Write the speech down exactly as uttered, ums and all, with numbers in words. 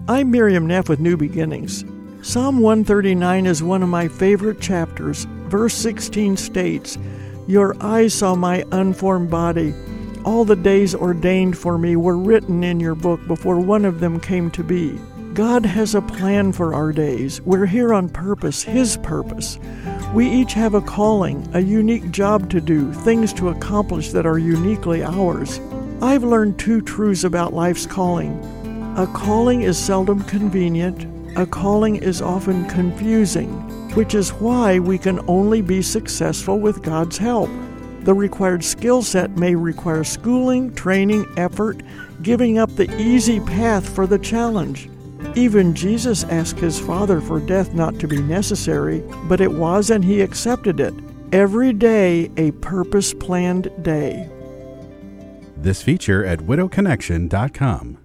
I'm Miriam Neff with New Beginnings. Psalm one thirty-nine is one of my favorite chapters. Verse sixteen states, "Your eyes saw my unformed body. All the days ordained for me were written in your book before one of them came to be." God has a plan for our days. We're here on purpose, His purpose. We each have a calling, a unique job to do, things to accomplish that are uniquely ours. I've learned two truths about life's calling. A calling is seldom convenient. A calling is often confusing, which is why we can only be successful with God's help. The required skill set may require schooling, training, effort, giving up the easy path for the challenge. Even Jesus asked His Father for death not to be necessary, but it was, and He accepted it. Every day a purpose-planned day. This feature at widow connection dot com.